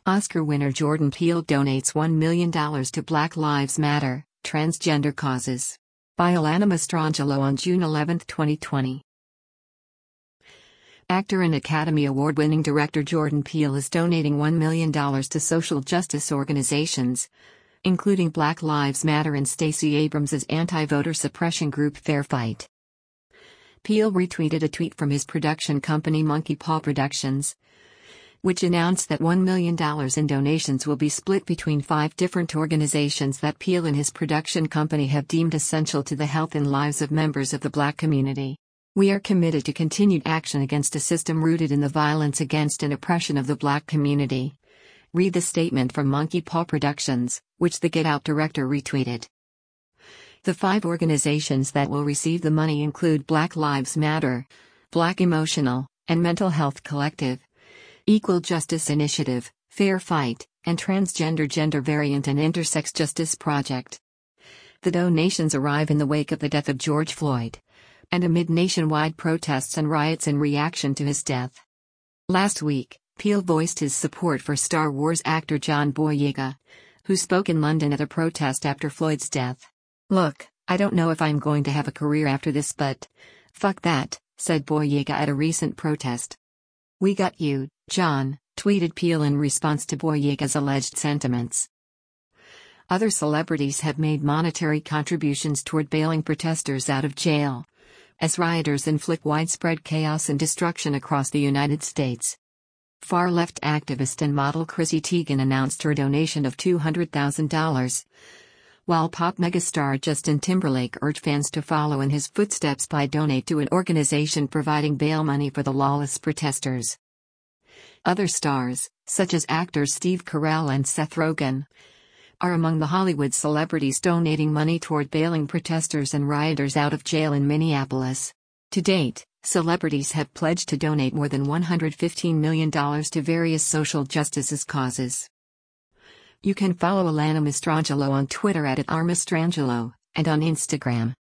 Oscar winner Jordan Peele donates $1 million to Black Lives Matter, transgender causes. By Alana Mastrangelo on June 11, 2020. Actor and Academy Award-winning director Jordan Peele is donating $1 million to social justice organizations, including Black Lives Matter and Stacey Abrams' anti-voter suppression group Fair Fight. Peele retweeted a tweet from his production company Monkey Paw Productions, which announced that $1 million in donations will be split between 5 different organizations that Peele and his production company have deemed essential to the health and lives of members of the Black community. We are committed to continued action against a system rooted in the violence against and oppression of the Black community. Read the statement from Monkey Paw Productions, which the Get Out director retweeted. The 5 organizations that will receive the money include Black Lives Matter, Black Emotional and Mental Health Collective, Equal Justice Initiative, Fair Fight, and Transgender Gender Variant and Intersex Justice Project. The donations arrive in the wake of the death of George Floyd, and amid nationwide protests and riots in reaction to his death. Last week, Peele voiced his support for Star Wars actor John Boyega, who spoke in London at a protest after Floyd's death. "Look, I don't know if I'm going to have a career after this, but fuck that," said Boyega at a recent protest. "We got you, John," tweeted Peele in response to Boyega's alleged sentiments. Other celebrities have made monetary contributions toward bailing protesters out of jail, as rioters inflict widespread chaos and destruction across the United States. Far-left activist and model Chrissy Teigen announced her donation of $200,000, while pop megastar Justin Timberlake urged fans to follow in his footsteps by donate to an organization providing bail money for the lawless protesters. Other stars, such as actors Steve Carell and Seth Rogen, are among the Hollywood celebrities donating money toward bailing protesters and rioters out of jail in Minneapolis. To date, celebrities have pledged to donate more than $115 million to various social justice causes. You can follow Alana Mastrangelo on Twitter @RMastrangelo, and on Instagram